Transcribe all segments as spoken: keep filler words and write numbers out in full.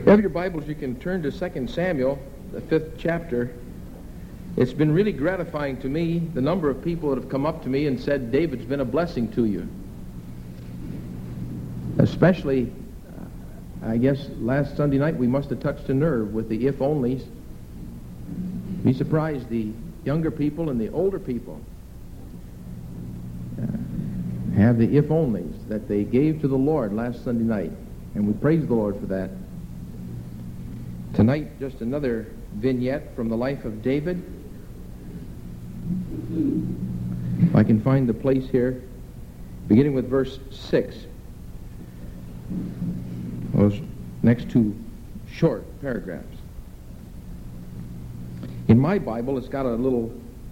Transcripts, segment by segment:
If you have your Bibles, you can turn to Second Samuel, the fifth chapter. It's been really gratifying to me, the number of people that have come up to me and said, David's been a blessing to you. Especially, uh, I guess, last Sunday night we must have touched a nerve with the if-onlys. Be surprised, the younger people and the older people uh, have the if-onlys that they gave to the Lord last Sunday night. And we praise the Lord for that. Tonight, just another vignette from the life of David. If I can find the place here, beginning with verse six. Those next two short paragraphs. In my Bible, it's got a little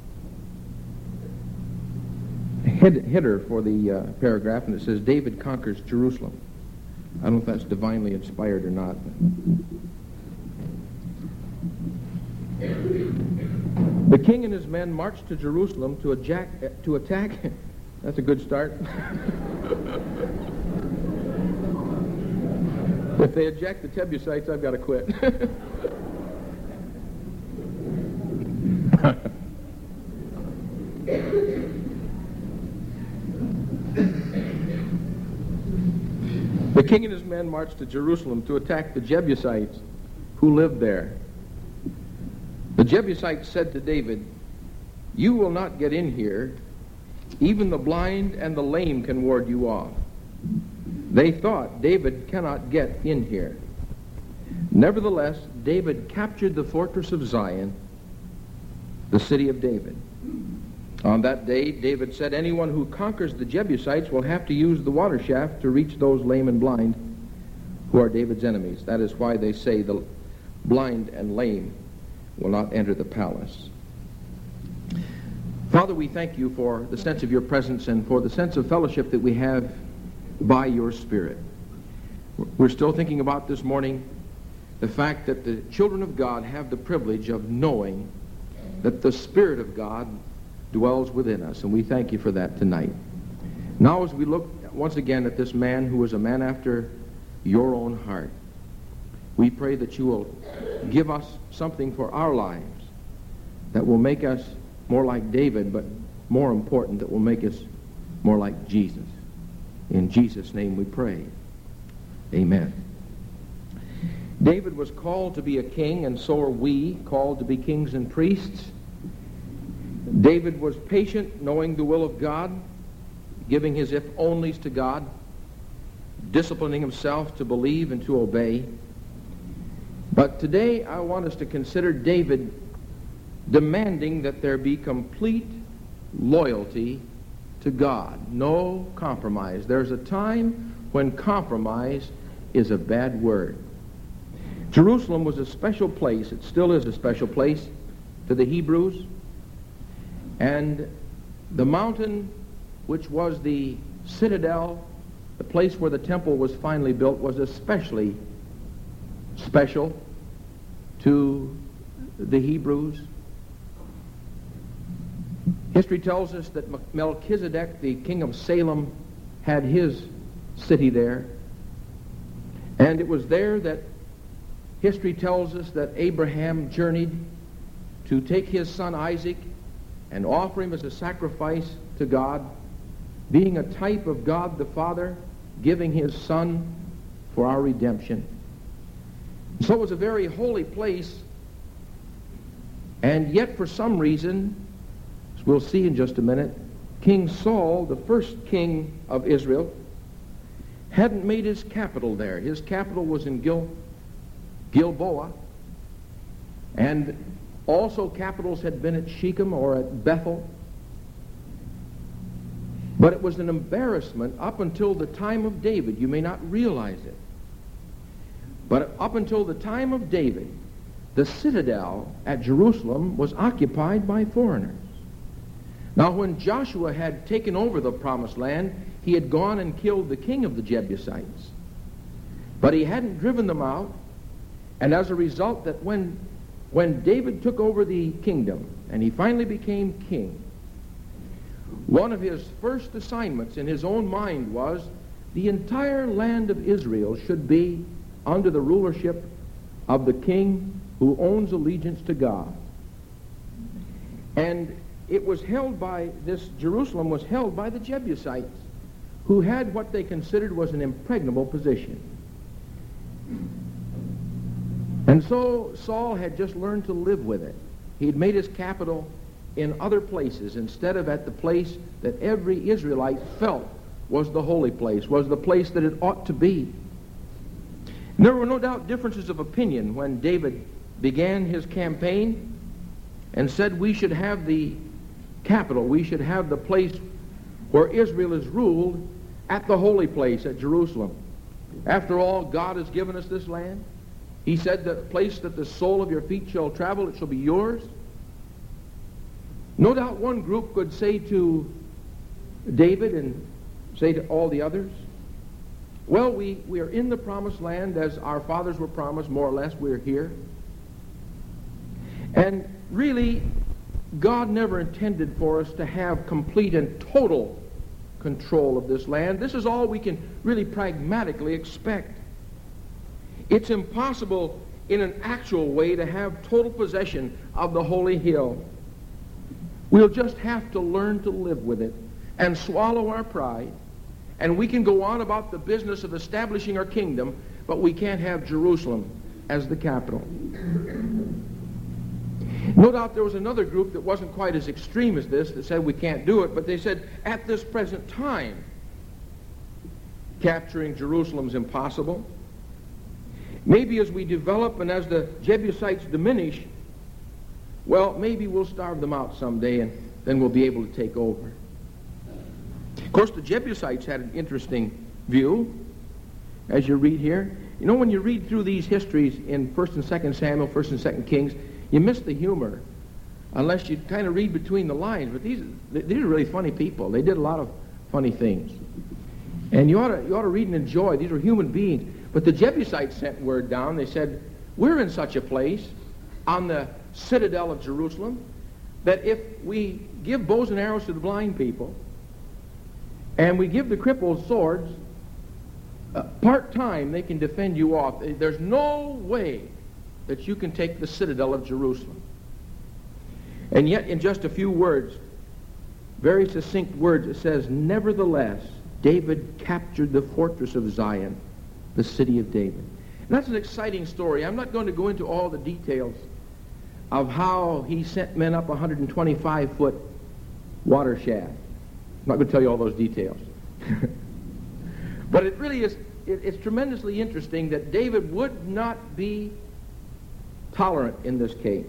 head, header for the uh, paragraph, and it says, David conquers Jerusalem. I don't know if that's divinely inspired or not. The king and his men marched to Jerusalem to, attack, to attack. That's a good start. If they eject the Jebusites, I've got to quit. The king and his men marched to Jerusalem to attack the Jebusites who lived there. The Jebusites said to David, "You will not get in here. Even the blind and the lame can ward you off." They thought, David cannot get in here. Nevertheless, David captured the fortress of Zion, the city of David. On that day, David said, anyone who conquers the Jebusites will have to use the water shaft to reach those lame and blind who are David's enemies. That is why they say the blind and lame will not enter the palace. Father, we thank you for the sense of your presence and for the sense of fellowship that we have by your Spirit. We're still thinking about this morning the fact that the children of God have the privilege of knowing that the Spirit of God dwells within us, and we thank you for that tonight. Now, as we look once again at this man who is a man after your own heart, we pray that you will give us something for our lives that will make us more like David, but more important, that will make us more like Jesus. In Jesus' name we pray. Amen. David was called to be a king, and so are we, called to be kings and priests. David was patient, knowing the will of God, giving his if-onlys to God, disciplining himself to believe and to obey. But today I want us to consider David demanding that there be complete loyalty to God. No compromise. There's a time when compromise is a bad word. Jerusalem was a special place. It still is a special place to the Hebrews. And the mountain, which was the citadel, the place where the temple was finally built, was especially special to the Hebrews. History tells us that Melchizedek, the king of Salem, had his city there. And it was there that history tells us that Abraham journeyed to take his son Isaac and offer him as a sacrifice to God, being a type of God the Father, giving his Son for our redemption. So it was a very holy place, and yet for some reason, as we'll see in just a minute, King Saul, the first king of Israel, hadn't made his capital there. His capital was in Gil, Gilboa, and also capitals had been at Shechem or at Bethel. But it was an embarrassment up until the time of David. You may not realize it. But up until the time of David, the citadel at Jerusalem was occupied by foreigners. Now, when Joshua had taken over the promised land, he had gone and killed the king of the Jebusites. But he hadn't driven them out, and as a result, that when When David took over the kingdom and he finally became king, one of his first assignments in his own mind was the entire land of Israel should be under the rulership of the king who owns allegiance to God. And it was held by, this Jerusalem was held by the Jebusites, who had what they considered was an impregnable position. And so Saul had just learned to live with it. He had made his capital in other places instead of at the place that every Israelite felt was the holy place, was the place that it ought to be. And there were no doubt differences of opinion when David began his campaign and said we should have the capital, we should have the place where Israel is ruled at the holy place, at Jerusalem. After all, God has given us this land. He said, the place that the sole of your feet shall travel, it shall be yours. No doubt one group could say to David and say to all the others, well, we, we are in the promised land as our fathers were promised, more or less, we're here. And really, God never intended for us to have complete and total control of this land. This is all we can really pragmatically expect. It's impossible in an actual way to have total possession of the holy hill. We'll just have to learn to live with it and swallow our pride, and we can go on about the business of establishing our kingdom, but we can't have Jerusalem as the capital. No doubt there was another group that wasn't quite as extreme as this that said we can't do it, but they said at this present time capturing Jerusalem's impossible. Maybe as we develop and as the Jebusites diminish, well, maybe we'll starve them out someday and then we'll be able to take over. Of course, the Jebusites had an interesting view, as you read here. You know, when you read through these histories in First and Second Samuel, First and Second Kings, you miss the humor unless you kind of read between the lines. But these, these are really funny people. They did a lot of funny things. And you ought to, you ought to read and enjoy. These are human beings. But the Jebusites sent word down. They said, we're in such a place on the citadel of Jerusalem that if we give bows and arrows to the blind people and we give the crippled swords, uh, part-time they can defend you off. There's no way that you can take the citadel of Jerusalem. And yet in just a few words, very succinct words, it says, nevertheless, David captured the fortress of Zion, the city of David. And that's an exciting story. I'm not going to go into all the details of how he sent men up a one hundred twenty-five foot water shaft. I'm not going to tell you all those details. But it really is, it, it's tremendously interesting that David would not be tolerant in this case.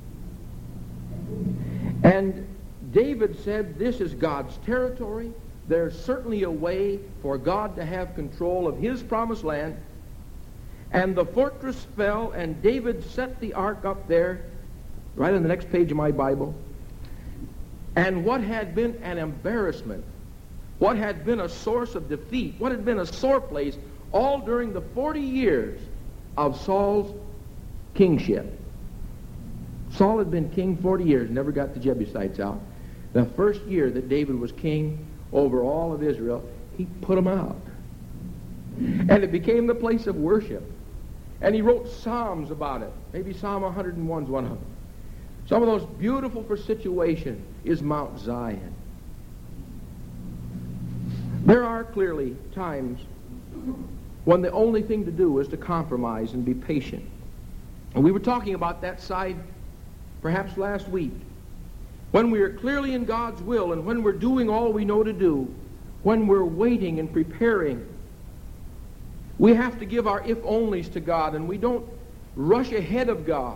And David said, this is God's territory. There's certainly a way for God to have control of his promised land. And the fortress fell, and David set the ark up there, right on the next page of my Bible. And what had been an embarrassment, what had been a source of defeat, what had been a sore place, all during the forty years of Saul's kingship. Saul had been king forty years, never got the Jebusites out. The first year that David was king over all of Israel, he put them out. And it became the place of worship. And he wrote psalms about it. Maybe Psalm one hundred and one is one of them. Some of those beautiful for situation is Mount Zion. There are clearly times when the only thing to do is to compromise and be patient. And we were talking about that side perhaps last week. When we are clearly in God's will and when we're doing all we know to do, when we're waiting and preparing, we have to give our if-onlys to God, and we don't rush ahead of God.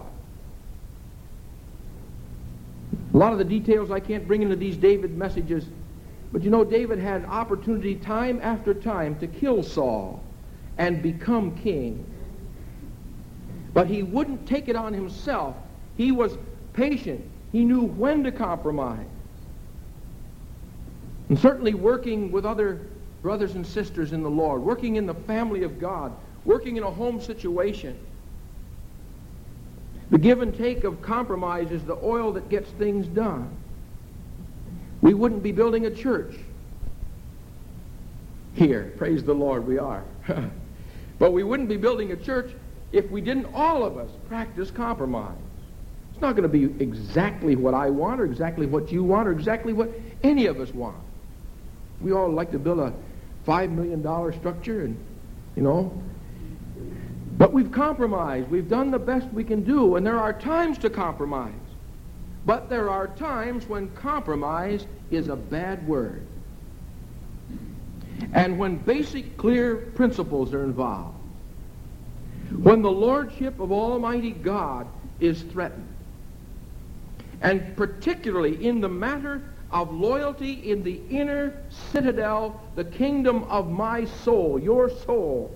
A lot of the details I can't bring into these David messages, but you know, David had opportunity time after time to kill Saul and become king. But he wouldn't take it on himself. He was patient. He knew when to compromise. And certainly working with other brothers and sisters in the Lord, working in the family of God, working in a home situation. The give and take of compromise is the oil that gets things done. We wouldn't be building a church here. Praise the Lord, we are. But we wouldn't be building a church if we didn't all of us practice compromise. It's not going to be exactly what I want or exactly what you want or exactly what any of us want. We all like to build a five million dollar structure and, you know, but we've compromised. We've done the best we can do, and there are times to compromise. But there are times when compromise is a bad word. And when basic, clear principles are involved. When the lordship of Almighty God is threatened. And particularly in the matter of loyalty in the inner citadel, the kingdom of my soul, your soul.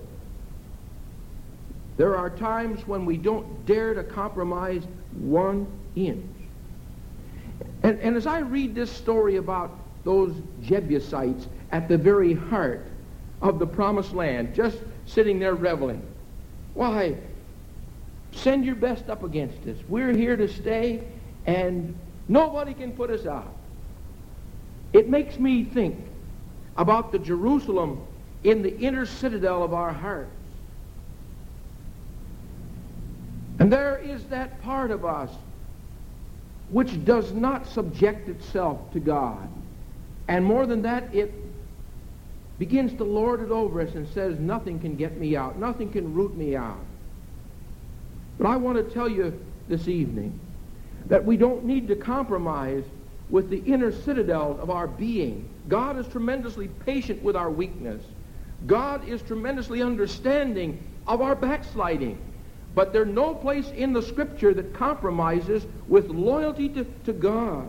There are times when we don't dare to compromise one inch. And, and as I read this story about those Jebusites at the very heart of the promised land, just sitting there reveling, why, send your best up against us. We're here to stay, and nobody can put us out. It makes me think about the Jerusalem in the inner citadel of our hearts. And there is that part of us which does not subject itself to God. And more than that, it begins to lord it over us and says, nothing can get me out. Nothing can root me out. But I want to tell you this evening that we don't need to compromise with the inner citadel of our being. God is tremendously patient with our weakness. God is tremendously understanding of our backsliding. But there's no place in the Scripture that compromises with loyalty to, to God.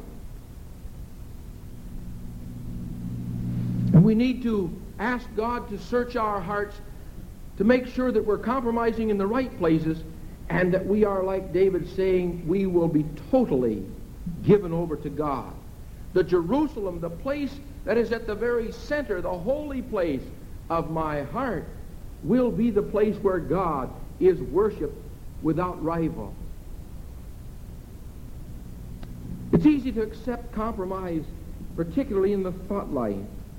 And we need to ask God to search our hearts to make sure that we're compromising in the right places and that we are, like David saying, we will be totally given over to God. The Jerusalem, the place that is at the very center, the holy place of my heart, will be the place where God is worshiped without rival. It's easy to accept compromise, particularly in the thought life.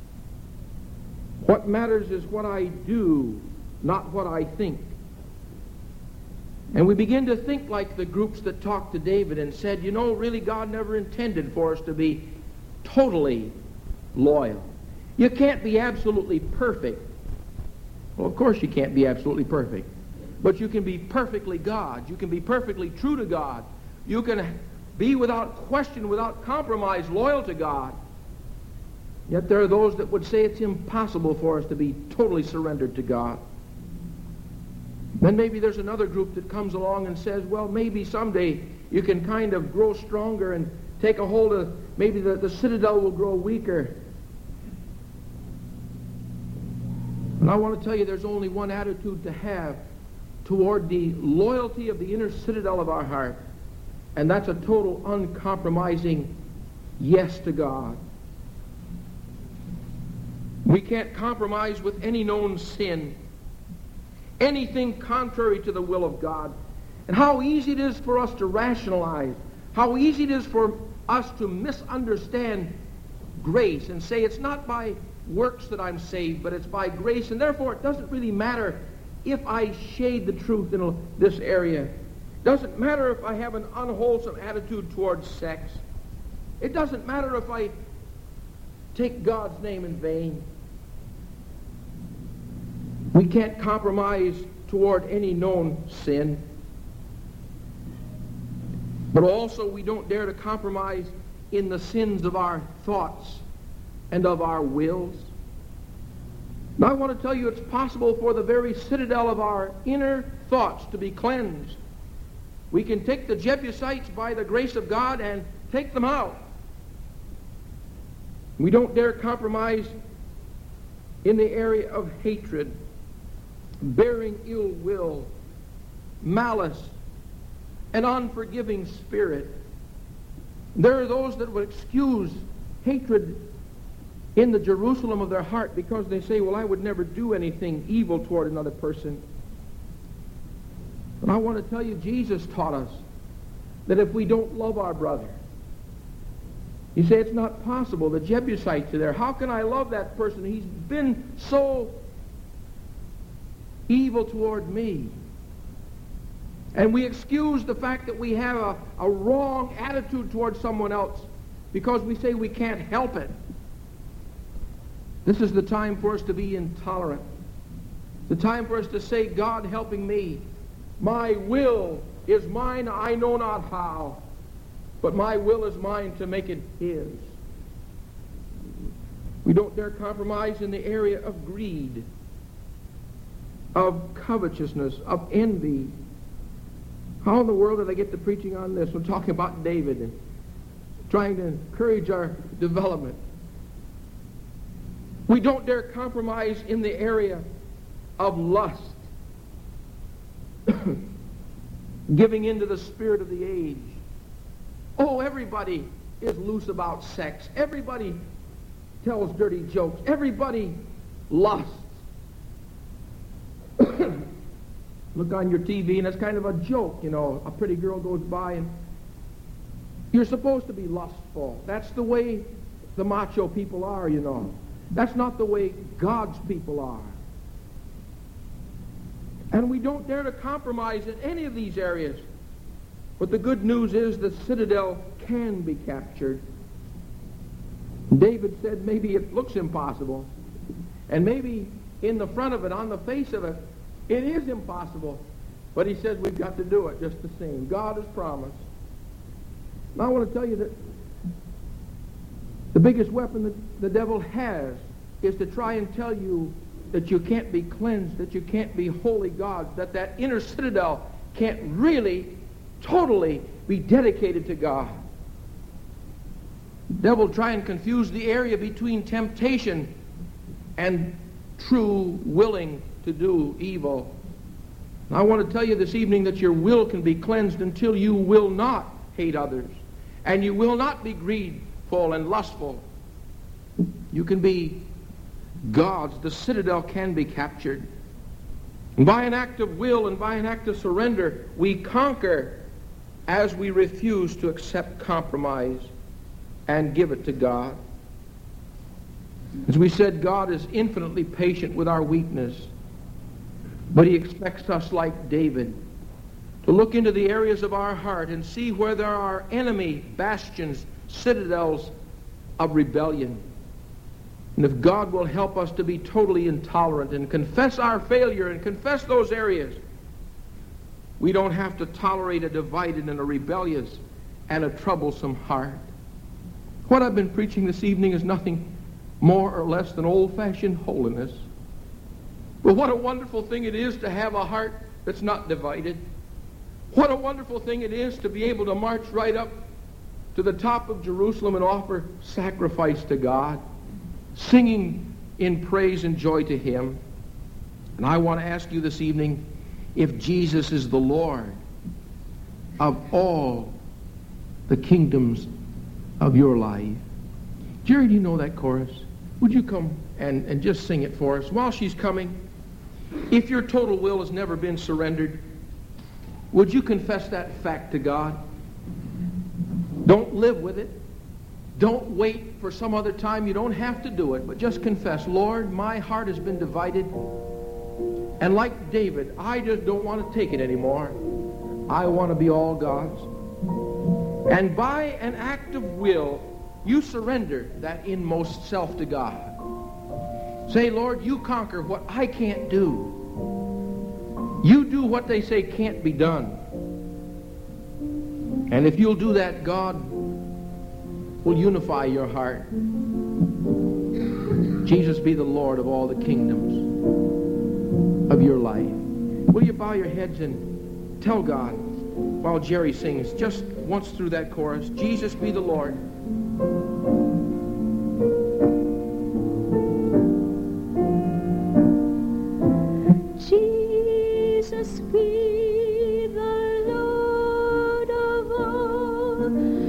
What matters is what I do, not what I think. And we begin to think like the groups that talked to David and said, you know, really God never intended for us to be totally loyal. You can't be absolutely perfect. Well, of course you can't be absolutely perfect. But you can be perfectly God. You can be perfectly true to God. You can be without question, without compromise, loyal to God. Yet there are those that would say it's impossible for us to be totally surrendered to God. Then maybe there's another group that comes along and says, well, maybe someday you can kind of grow stronger and take a hold of, maybe the, the citadel will grow weaker. And I want to tell you there's only one attitude to have toward the loyalty of the inner citadel of our heart, and that's a total uncompromising yes to God. We can't compromise with any known sin, anything contrary to the will of God. And how easy it is for us to rationalize, how easy it is for us to misunderstand grace and say it's not by works that I'm saved, but it's by grace, and therefore it doesn't really matter if I shade the truth in this area. It doesn't matter if I have an unwholesome attitude towards sex. It doesn't matter if I take God's name in vain. We can't compromise toward any known sin. But also we don't dare to compromise in the sins of our thoughts and of our wills. Now I want to tell you it's possible for the very citadel of our inner thoughts to be cleansed. We can take the Jebusites by the grace of God and take them out. We don't dare compromise in the area of hatred, bearing ill will, malice, an unforgiving spirit. There are those that would excuse hatred in the Jerusalem of their heart because they say, well, I would never do anything evil toward another person. But I want to tell you, Jesus taught us that if we don't love our brother, you say it's not possible. The Jebusites are there. How can I love that person? He's been so evil toward me. And we excuse the fact that we have a, a wrong attitude towards someone else because we say we can't help it. This is the time for us to be intolerant. The time for us to say, God helping me. My will is mine, I know not how, but my will is mine to make it His. We don't dare compromise in the area of greed, of covetousness, of envy. How in the world did I get to preaching on this? We're talking about David and trying to encourage our development. We don't dare compromise in the area of lust, giving into the spirit of the age. Oh, everybody is loose about sex. Everybody tells dirty jokes. Everybody lusts. Look on your T V and it's kind of a joke, you know. A pretty girl goes by and you're supposed to be lustful. That's the way the macho people are, you know. That's not the way God's people are. And we don't dare to compromise in any of these areas. But the good news is the citadel can be captured. David said maybe it looks impossible. And maybe in the front of it, on the face of it, it is impossible. But he says we've got to do it just the same. God has promised. Now I want to tell you that the biggest weapon that the devil has is to try and tell you that you can't be cleansed, that you can't be holy gods, that that inner citadel can't really, totally be dedicated to God. The devil will try and confuse the area between temptation and true willing to do evil. And I want to tell you this evening that your will can be cleansed until you will not hate others, and you will not be greedful and lustful. You can be God's. The citadel can be captured. And by an act of will and by an act of surrender, we conquer as we refuse to accept compromise and give it to God. As we said, God is infinitely patient with our weakness, but He expects us, like David, to look into the areas of our heart and see where there are enemy bastions, citadels of rebellion. And if God will help us to be totally intolerant and confess our failure and confess those areas, we don't have to tolerate a divided and a rebellious and a troublesome heart. What I've been preaching this evening is nothing more or less than old-fashioned holiness. But what a wonderful thing it is to have a heart that's not divided. What a wonderful thing it is to be able to march right up to the top of Jerusalem and offer sacrifice to God, singing in praise and joy to Him. And I want to ask you this evening, if Jesus is the Lord of all the kingdoms of your life. Jerry, do you know that chorus? Would you come and, and just sing it for us? While she's coming, if your total will has never been surrendered, would you confess that fact to God? Don't live with it. Don't wait for some other time. You don't have to do it, but just confess, Lord, my heart has been divided. And like David, I just don't want to take it anymore. I want to be all God's. And by an act of will, you surrender that inmost self to God. Say, Lord, you conquer what I can't do. You do what they say can't be done. And if you'll do that, God will unify your heart. Jesus be the Lord of all the kingdoms of your life. Will you bow your heads and tell God, while Jerry sings, just once through that chorus, Jesus be the Lord. Jesus be the Lord of all.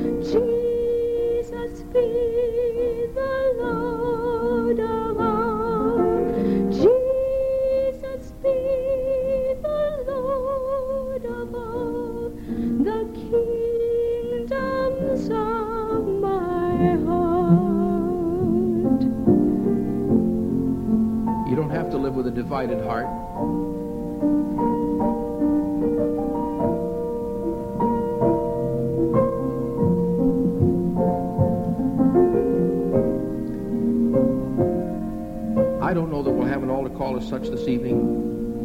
Jesus be the Lord of all. Jesus be the Lord of all the kingdoms of my heart. You don't have to live with a divided heart. much this evening.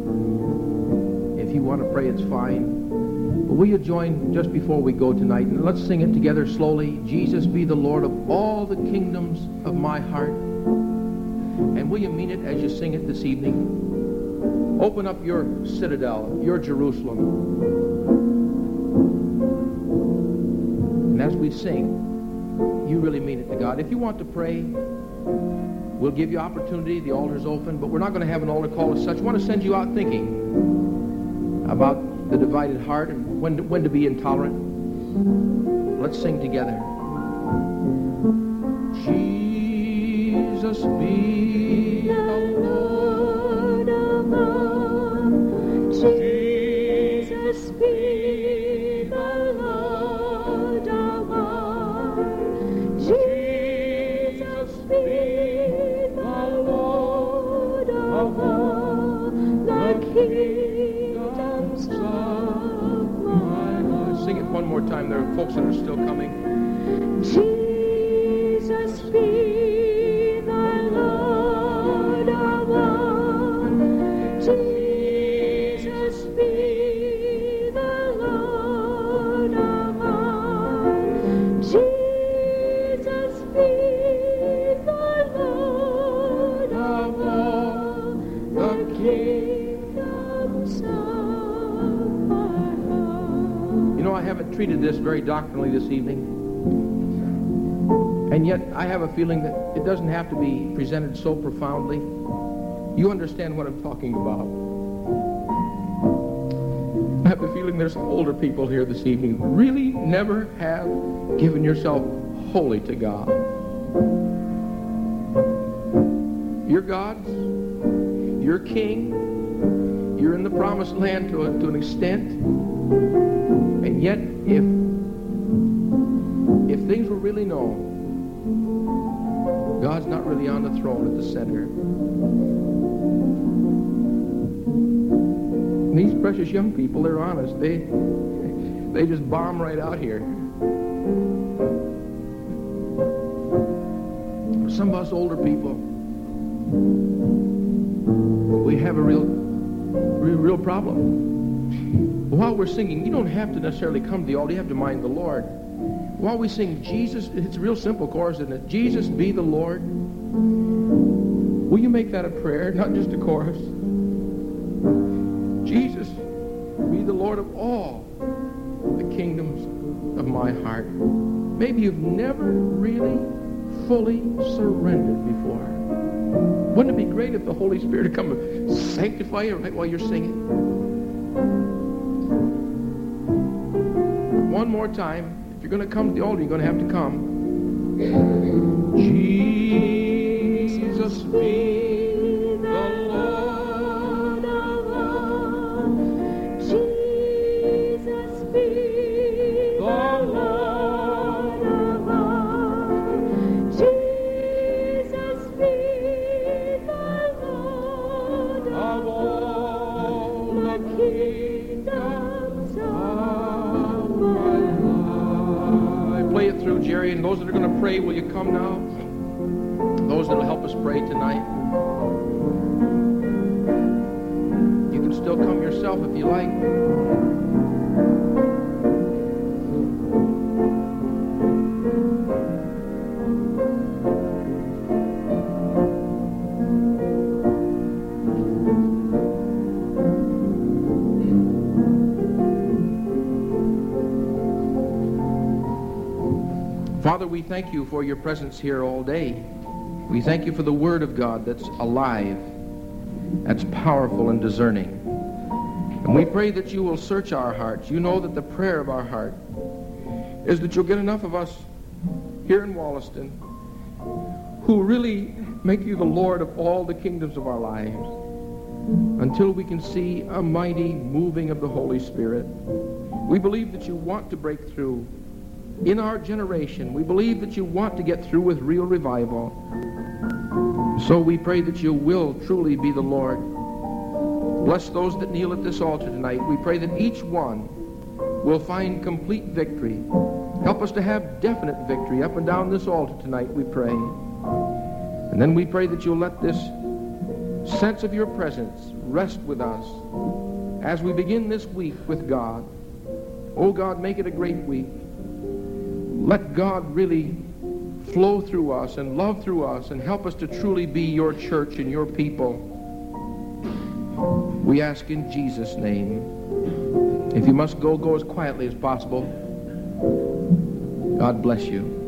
If you want to pray, it's fine. But will you join just before we go tonight? And let's sing it together slowly. Jesus be the Lord of all the kingdoms of my heart. And will you mean it as you sing it this evening? Open up your citadel, your Jerusalem. And as we sing, you really mean it to God. If you want to pray, we'll give you opportunity. The altar's open, but we're not going to have an altar call as such. I want to send you out thinking about the divided heart and when to, when to be intolerant. Let's sing together. Jesus be the Lord of all. Jesus be the Lord of all. Jesus be the Lord of all. The kingdoms of my heart. Sing it one more time. There are folks that are still coming. Jesus be the Lord of all. Jesus be the Lord of all. Jesus be the Lord of all. The kingdoms of my heart. You know, I haven't treated this very doctrinally this evening. And yet, I have a feeling that it doesn't have to be presented so profoundly. You understand what I'm talking about. I have a feeling there's some older people here this evening who really never have given yourself wholly to God. You're God's. You're King. You're in the promised land to, a, to an extent. And yet, if, if things were really known, God's not really on the throne at the center. And these precious young people, they're honest. They, they just bomb right out here. Some of us older people, we have a real, real, real problem. While we're singing, you don't have to necessarily come to the altar. You have to mind the Lord. While we sing Jesus, it's a real simple chorus, isn't it? Jesus be the Lord. Will you make that a prayer, not just a chorus? Jesus be the Lord of all the kingdoms of my heart. Maybe you've never really fully surrendered before. Wouldn't it be great if the Holy Spirit would come and sanctify you right while you're singing? One more time. If you're going to come to the altar, you're going to have to come. Jesus be the Lord of all. Jesus be the Lord of all. Jesus be the Lord of all. The kingdoms of my life. Play it through, Jerry, and those that are going to pray, will you come now? Those that will help us pray tonight. You can still come yourself if you like. Father, we thank you for your presence here all day. We thank you for the Word of God that's alive, that's powerful and discerning. And we pray that you will search our hearts. You know that the prayer of our heart is that you'll get enough of us here in Wollaston who really make you the Lord of all the kingdoms of our lives until we can see a mighty moving of the Holy Spirit. We believe that you want to break through in our generation. We believe that you want to get through with real revival. So we pray that you will truly be the Lord. Bless those that kneel at this altar tonight. We pray that each one will find complete victory. Help us to have definite victory up and down this altar tonight, we pray. And then we pray that you'll let this sense of your presence rest with us as we begin this week with God. Oh God, make it a great week. Let God really flow through us and love through us and help us to truly be your church and your people. We ask in Jesus' name. If you must go, go as quietly as possible. God bless you.